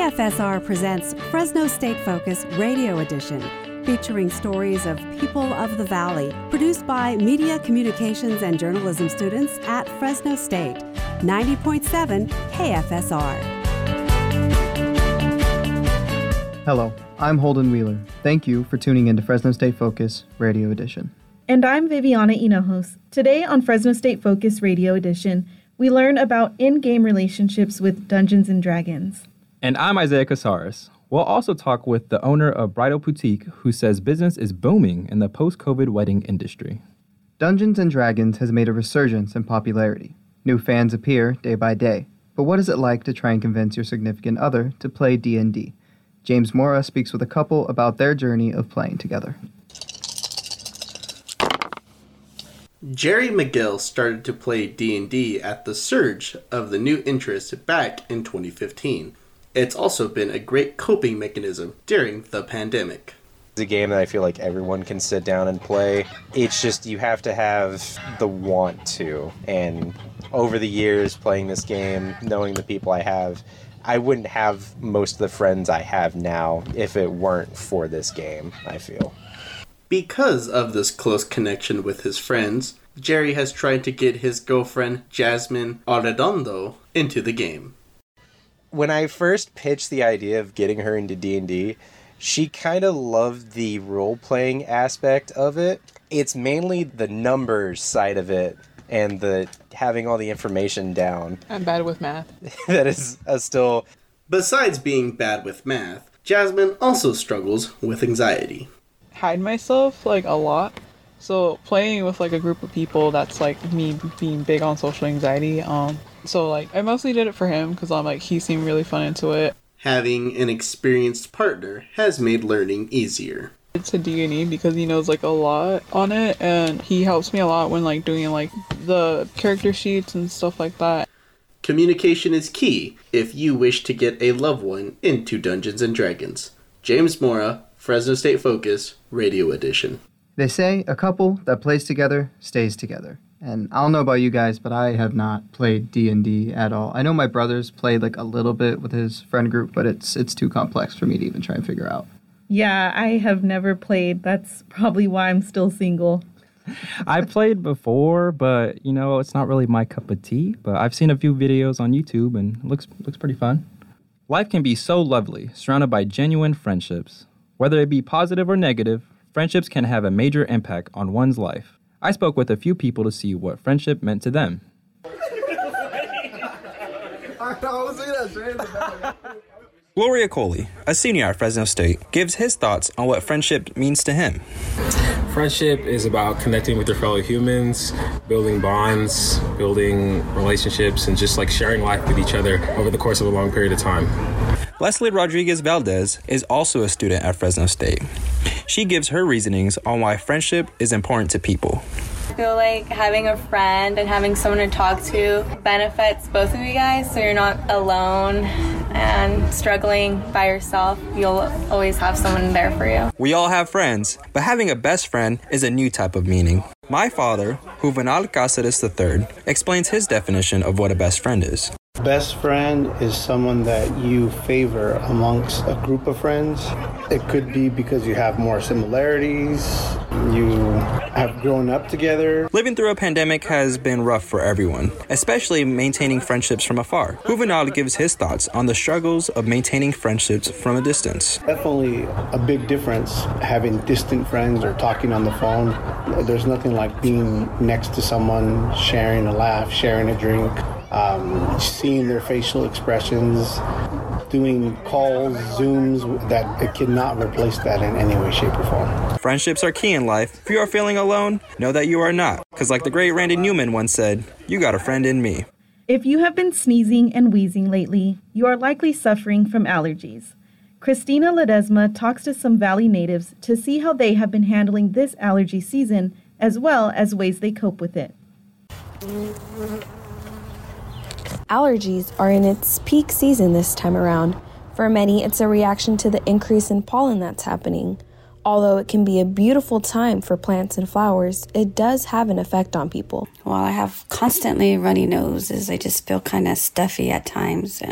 KFSR presents Fresno State Focus Radio Edition, featuring stories of people of the Valley, produced by media, communications, and journalism students at Fresno State. 90.7 KFSR. Hello, I'm Holden Wheeler. Thank you for tuning in to Fresno State Focus Radio Edition. And I'm Viviana Hinojos. Today on Fresno State Focus Radio Edition, we learn about in-game relationships with Dungeons & Dragons. And I'm Isaiah Casares. We'll also talk with the owner of Bridal Boutique, who says business is booming in the post-COVID wedding industry. Dungeons & Dragons has made a resurgence in popularity. New fans appear day by day. But what is it like to try and convince your significant other to play D&D? James Mora speaks with a couple about their journey of playing together. Jerry McGill started to play D&D at the surge of the new interest back in 2015. It's also been a great coping mechanism during the pandemic. It's a game that I feel like everyone can sit down and play. It's just you have to have the want to. And over the years playing this game, knowing the people I have, I wouldn't have most of the friends I have now if it weren't for this game, I feel. Because of this close connection with his friends, Jerry has tried to get his girlfriend, Jasmine Arredondo, into the game. When I first pitched the idea of getting her into D&D, she kind of loved the role-playing aspect of it. It's mainly the numbers side of it and the having all the information down. I'm bad with math. That is still... Besides being bad with math, Jasmine also struggles with anxiety. Hide myself, a lot. So playing with, a group of people, that's, me being big on social anxiety. So, I mostly did it for him because he seemed really fun into it. Having an experienced partner has made learning easier. It's a D&E because he knows, a lot on it, and he helps me a lot when, doing, the character sheets and stuff like that. Communication is key if you wish to get a loved one into Dungeons & Dragons. James Mora, Fresno State Focus, Radio Edition. They say a couple that plays together stays together. And I don't know about you guys, but I have not played D&D at all. I know my brother's played a little bit with his friend group, but it's too complex for me to even try and figure out. Yeah, I have never played. That's probably why I'm still single. I played before, but, it's not really my cup of tea. But I've seen a few videos on YouTube, and it looks pretty fun. Life can be so lovely, surrounded by genuine friendships. Whether it be positive or negative, friendships can have a major impact on one's life. I spoke with a few people to see what friendship meant to them. Gloria Coley, a senior at Fresno State, gives his thoughts on what friendship means to him. Friendship is about connecting with your fellow humans, building bonds, building relationships, and just sharing life with each other over the course of a long period of time. Leslie Rodriguez Valdez is also a student at Fresno State. She gives her reasonings on why friendship is important to people. I feel like having a friend and having someone to talk to benefits both of you guys, so you're not alone and struggling by yourself. You'll always have someone there for you. We all have friends, but having a best friend is a new type of meaning. My father, Juvenal Cáceres III, explains his definition of what a best friend is. Best friend is someone that you favor amongst a group of friends. It could be because you have more similarities, you have grown up together. Living through a pandemic has been rough for everyone, especially maintaining friendships from afar. Juvenal gives his thoughts on the struggles of maintaining friendships from a distance. Definitely a big difference having distant friends or talking on the phone. There's nothing like being next to someone, sharing a laugh, sharing a drink. Seeing their facial expressions, doing calls, Zooms, that it cannot replace that in any way, shape, or form. Friendships are key in life. If you are feeling alone, know that you are not. Because like the great Randy Newman once said, you got a friend in me. If you have been sneezing and wheezing lately, you are likely suffering from allergies. Christina Ledesma talks to some Valley natives to see how they have been handling this allergy season, as well as ways they cope with it. Allergies are in its peak season this time around. For many, it's a reaction to the increase in pollen that's happening. Although it can be a beautiful time for plants and flowers, it does have an effect on people. Well, I have constantly runny noses. I just feel kind of stuffy at times, and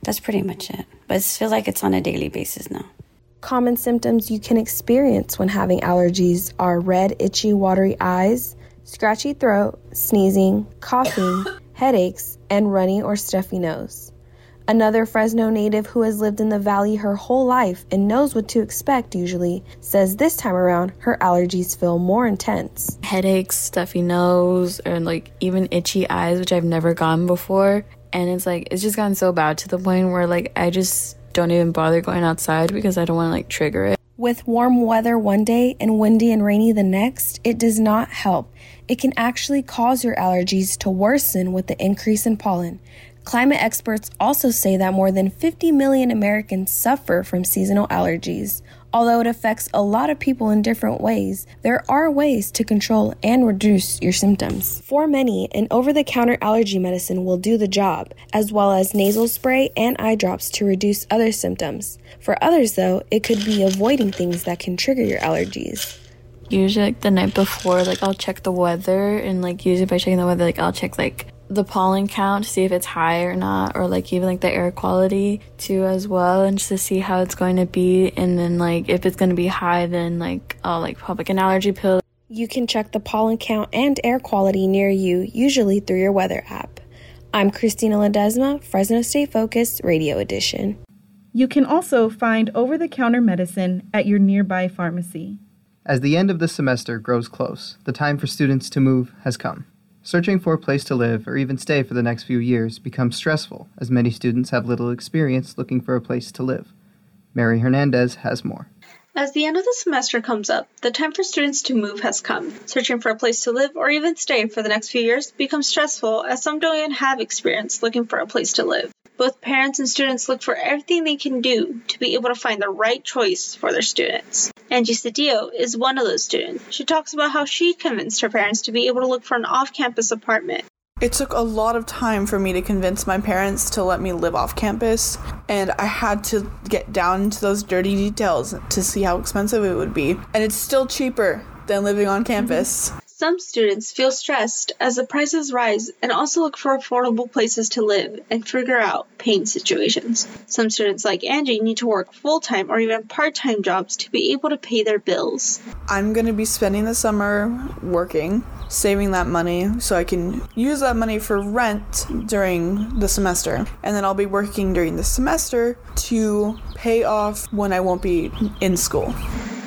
That's pretty much it. But it feels like it's on a daily basis now. Common symptoms you can experience when having allergies are red, itchy, watery eyes, scratchy throat, sneezing, coughing, headaches, and runny or stuffy nose. Another Fresno native who has lived in the valley her whole life and knows what to expect usually says this time around her allergies feel more intense. Headaches, stuffy nose, and like even itchy eyes, which I've never gotten before. And it's just gotten so bad to the point where like I just don't even bother going outside because I don't want to like trigger it. With warm weather one day and windy and rainy the next, it does not help. It can actually cause your allergies to worsen with the increase in pollen. Climate experts also say that more than 50 million Americans suffer from seasonal allergies. Although it affects a lot of people in different ways, there are ways to control and reduce your symptoms. For many, an over-the-counter allergy medicine will do the job, as well as nasal spray and eye drops to reduce other symptoms. For others, though, it could be avoiding things that can trigger your allergies. Usually like the night before, like I'll check the weather, and like usually by checking the weather, like I'll check like the pollen count to see if it's high or not, or like even like the air quality too as well, and just to see how it's going to be. And then like if it's going to be high, then like I'll like pop like an allergy pill. You can check the pollen count and air quality near you, usually through your weather app. I'm Christina Ledesma, Fresno State Focus Radio Edition. You can also find over-the-counter medicine at your nearby pharmacy. As the end of the semester grows close, the time for students to move has come. Searching for a place to live or even stay for the next few years becomes stressful, as many students have little experience looking for a place to live. Mary Hernandez has more. As the end of the semester comes up, the time for students to move has come. Searching for a place to live or even stay for the next few years becomes stressful, as some don't even have experience looking for a place to live. Both parents and students look for everything they can do to be able to find the right choice for their students. Angie Cedillo is one of those students. She talks about how she convinced her parents to be able to look for an off-campus apartment. It took a lot of time for me to convince my parents to let me live off campus, and I had to get down into those dirty details to see how expensive it would be. And it's still cheaper than living on campus. Some students feel stressed as the prices rise and also look for affordable places to live and figure out paying situations. Some students like Angie need to work full-time or even part-time jobs to be able to pay their bills. I'm going to be spending the summer working, saving that money so I can use that money for rent during the semester. And then I'll be working during the semester to pay off when I won't be in school.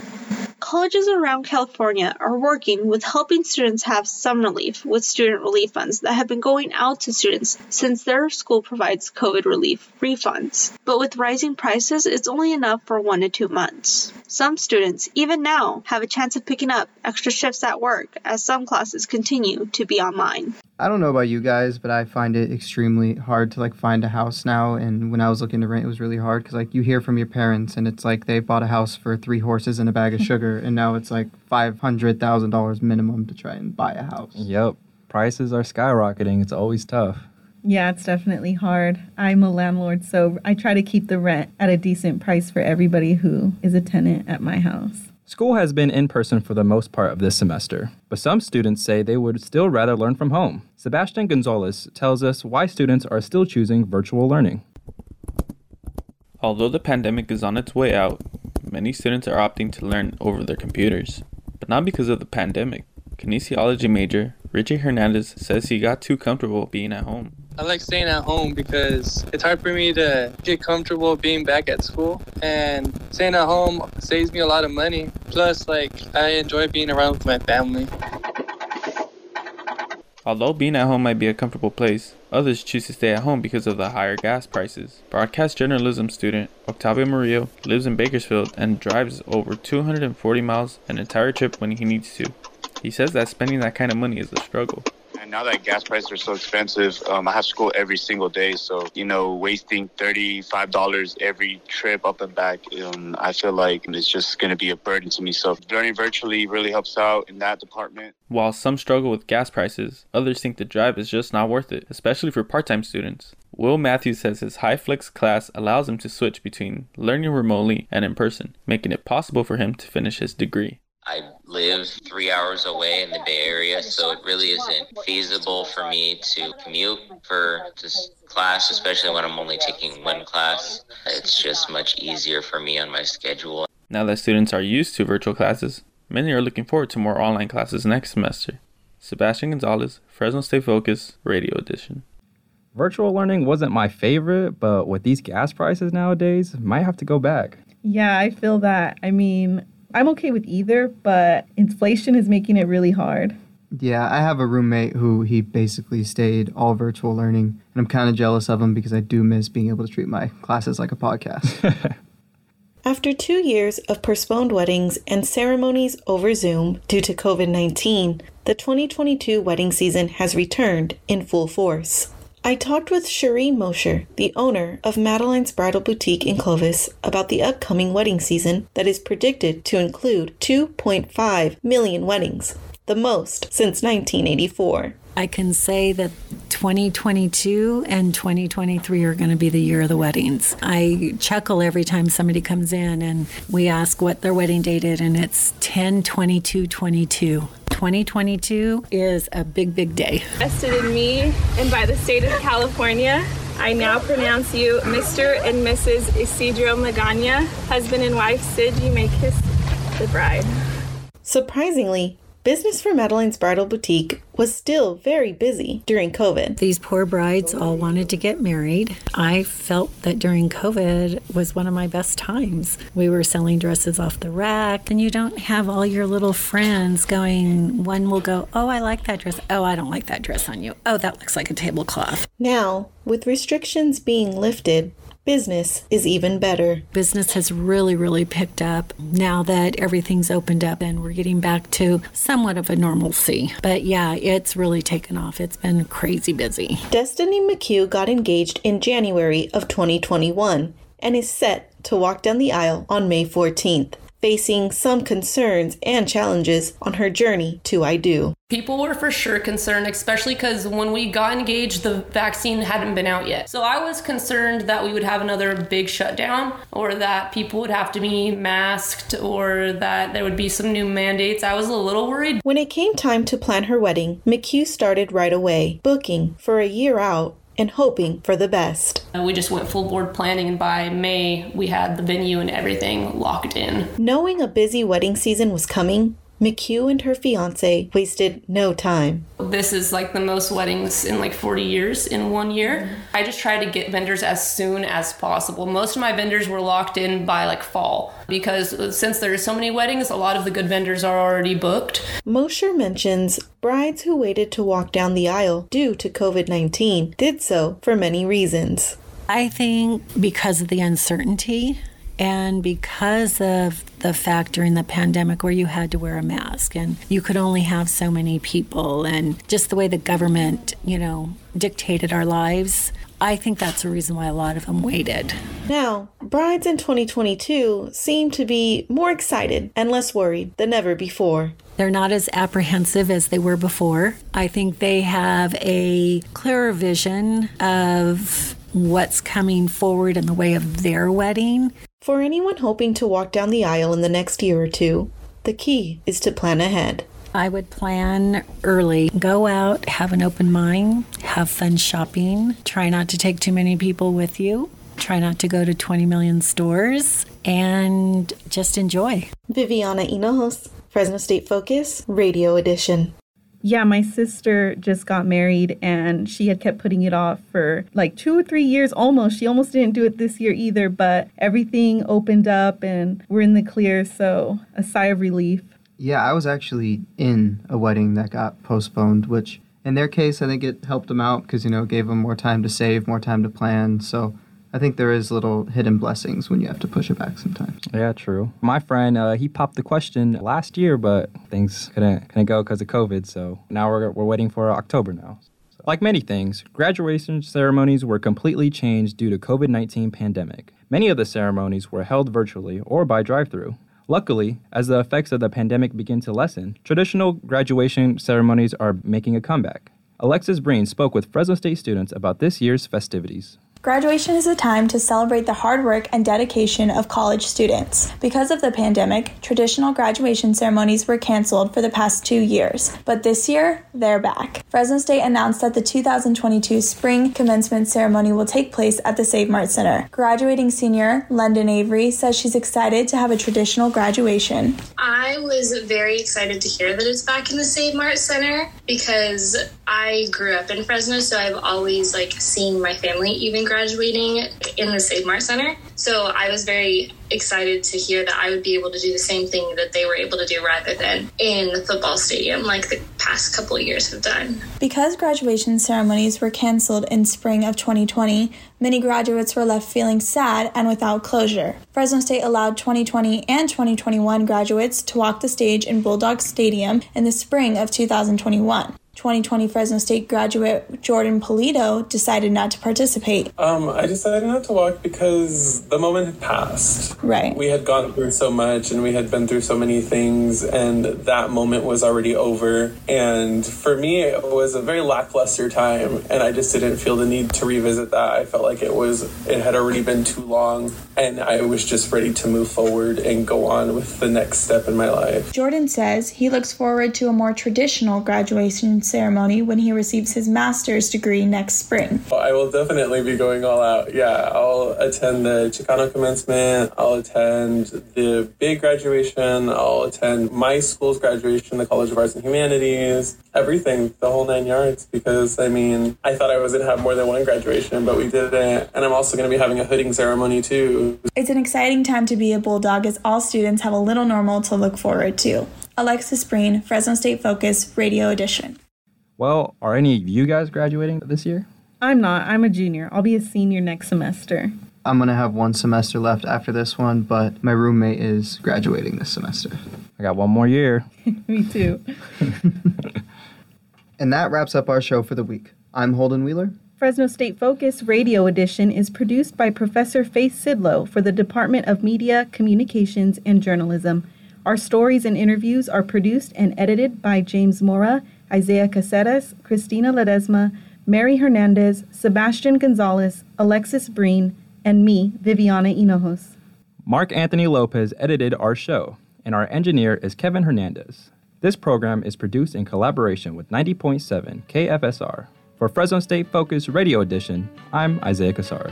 Colleges around California are working with helping students have some relief with student relief funds that have been going out to students since their school provides COVID relief refunds. But with rising prices, it's only enough for 1 to 2 months. Some students, even now, have a chance of picking up extra shifts at work as some classes continue to be online. I don't know about you guys, but I find it extremely hard to find a house now. And when I was looking to rent, it was really hard because you hear from your parents and it's like they bought a house for 3 horses and a bag of sugar, and now it's like $500,000 minimum to try and buy a house. Yep. Prices are skyrocketing. It's always tough. Yeah, it's definitely hard. I'm a landlord, so I try to keep the rent at a decent price for everybody who is a tenant at my house. School has been in person for the most part of this semester, but some students say they would still rather learn from home. Sebastian Gonzalez tells us why students are still choosing virtual learning. Although the pandemic is on its way out, many students are opting to learn over their computers, but not because of the pandemic. Kinesiology major Richie Hernandez says he got too comfortable being at home. I like staying at home because it's hard for me to get comfortable being back at school, and staying at home saves me a lot of money. Plus, I enjoy being around with my family. Although being at home might be a comfortable place, others choose to stay at home because of the higher gas prices. Broadcast journalism student Octavio Murillo lives in Bakersfield and drives over 240 miles an entire trip when he needs to. He says that spending that kind of money is a struggle. And now that gas prices are so expensive, I have school every single day. So, wasting $35 every trip up and back, I feel like it's just going to be a burden to me. So learning virtually really helps out in that department. While some struggle with gas prices, others think the drive is just not worth it, especially for part-time students. Will Matthews says his HighFlex class allows him to switch between learning remotely and in person, making it possible for him to finish his degree. I live 3 hours away in the Bay Area, so it really isn't feasible for me to commute for this class, especially when I'm only taking one class. It's just much easier for me on my schedule. Now that students are used to virtual classes, many are looking forward to more online classes next semester. Sebastian Gonzalez, Fresno State Focus, Radio Edition. Virtual learning wasn't my favorite, but with these gas prices nowadays, might have to go back. Yeah, I feel that. I mean, I'm okay with either, but inflation is making it really hard. Yeah, I have a roommate who he basically stayed all virtual learning, and I'm kind of jealous of him because I do miss being able to treat my classes like a podcast. After 2 years of postponed weddings and ceremonies over Zoom due to COVID-19, the 2022 wedding season has returned in full force. I talked with Cherie Mosher, the owner of Madeline's Bridal Boutique in Clovis, about the upcoming wedding season that is predicted to include 2.5 million weddings, the most since 1984. I can say that 2022 and 2023 are going to be the year of the weddings. I chuckle every time somebody comes in and we ask what their wedding date is, and it's 10/22/22. 2022 is a big, big day. Vested in me and by the state of California, I now pronounce you Mr. and Mrs. Isidro Magana. Husband and wife, Sid, you may kiss the bride. Surprisingly, business for Madeline's Bridal Boutique was still very busy during COVID. These poor brides all wanted to get married. I felt that during COVID was one of my best times. We were selling dresses off the rack, and you don't have all your little friends going, one will go, oh, I like that dress. Oh, I don't like that dress on you. Oh, that looks like a tablecloth. Now, with restrictions being lifted, business is even better. Business has really, really picked up now that everything's opened up and we're getting back to somewhat of a normalcy. But yeah, it's really taken off. It's been crazy busy. Destiny McHugh got engaged in January of 2021 and is set to walk down the aisle on May 14th, facing some concerns and challenges on her journey to I Do. People were for sure concerned, especially because when we got engaged, the vaccine hadn't been out yet. So I was concerned that we would have another big shutdown, or that people would have to be masked, or that there would be some new mandates. I was a little worried. When it came time to plan her wedding, McHugh started right away, booking for a year out and hoping for the best. We just went full board planning, and by May, we had the venue and everything locked in. Knowing a busy wedding season was coming, McHugh and her fiancé wasted no time. This is like the most weddings in like 40 years in 1 year. I just try to get vendors as soon as possible. Most of my vendors were locked in by like fall, because since there are so many weddings, a lot of the good vendors are already booked. Mosher mentions brides who waited to walk down the aisle due to COVID-19 did so for many reasons. I think because of the uncertainty, and because of the fact during the pandemic where you had to wear a mask and you could only have so many people, and just the way the government, dictated our lives, I think that's the reason why a lot of them waited. Now, brides in 2022 seem to be more excited and less worried than ever before. They're not as apprehensive as they were before. I think they have a clearer vision of what's coming forward in the way of their wedding. For anyone hoping to walk down the aisle in the next year or two, the key is to plan ahead. I would plan early. Go out, have an open mind, have fun shopping. Try not to take too many people with you. Try not to go to 20 million stores, and just enjoy. Viviana Hinojos, Fresno State Focus, Radio Edition. Yeah, my sister just got married and she had kept putting it off for like 2 or 3 years almost. She almost didn't do it this year either, but everything opened up and we're in the clear, so a sigh of relief. Yeah, I was actually in a wedding that got postponed, which in their case, I think it helped them out because, it gave them more time to save, more time to plan. So I think there is little hidden blessings when you have to push it back sometimes. Yeah, true. My friend, he popped the question last year, but things couldn't go because of COVID. So now we're waiting for October now. So, like many things, graduation ceremonies were completely changed due to COVID-19 pandemic. Many of the ceremonies were held virtually or by drive-through. Luckily, as the effects of the pandemic begin to lessen, traditional graduation ceremonies are making a comeback. Alexis Breen spoke with Fresno State students about this year's festivities. Graduation is a time to celebrate the hard work and dedication of college students. Because of the pandemic, traditional graduation ceremonies were canceled for the past 2 years, but this year, they're back. Fresno State announced that the 2022 spring commencement ceremony will take place at the Save Mart Center. Graduating senior London Avery says she's excited to have a traditional graduation. I was very excited to hear that it's back in the Save Mart Center because I grew up in Fresno, so I've always seen my family even graduating in the Save Mart Center. So I was very excited to hear that I would be able to do the same thing that they were able to do rather than in the football stadium like the past couple of years have done. Because graduation ceremonies were canceled in spring of 2020, many graduates were left feeling sad and without closure. Fresno State allowed 2020 and 2021 graduates to walk the stage in Bulldog Stadium in the spring of 2021. 2020 Fresno State graduate Jordan Polito decided not to participate. I decided not to walk because the moment had passed. Right. We had gone through so much and we had been through so many things, and that moment was already over. And for me, it was a very lackluster time, and I just didn't feel the need to revisit that. I felt like it had already been too long, and I was just ready to move forward and go on with the next step in my life. Jordan says he looks forward to a more traditional graduation ceremony when he receives his master's degree next spring. I will definitely be going all out. Yeah, I'll attend the Chicano commencement. I'll attend the big graduation. I'll attend my school's graduation, the College of Arts and Humanities, everything, the whole 9 yards, because I thought I was going to have more than one graduation, but we didn't. And I'm also going to be having a hooding ceremony too. It's an exciting time to be a Bulldog as all students have a little normal to look forward to. Alexis Breen, Fresno State Focus, Radio Edition. Well, are any of you guys graduating this year? I'm not. I'm a junior. I'll be a senior next semester. I'm going to have one semester left after this one, but my roommate is graduating this semester. I got one more year. Me too. And that wraps up our show for the week. I'm Holden Wheeler. Fresno State Focus Radio Edition is produced by Professor Faith Sidlow for the Department of Media, Communications, and Journalism. Our stories and interviews are produced and edited by James Mora, Isaiah Caceres, Cristina Ledesma, Mary Hernandez, Sebastian Gonzalez, Alexis Breen, and me, Viviana Hinojos. Mark Anthony Lopez edited our show, and our engineer is Kevin Hernandez. This program is produced in collaboration with 90.7 KFSR. For Fresno State Focus Radio Edition, I'm Isaiah Caceres.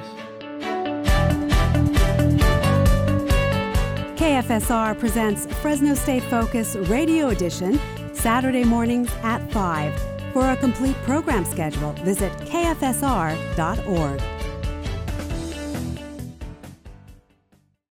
KFSR presents Fresno State Focus Radio Edition, Saturday mornings at 5. For a complete program schedule, visit kfsr.org.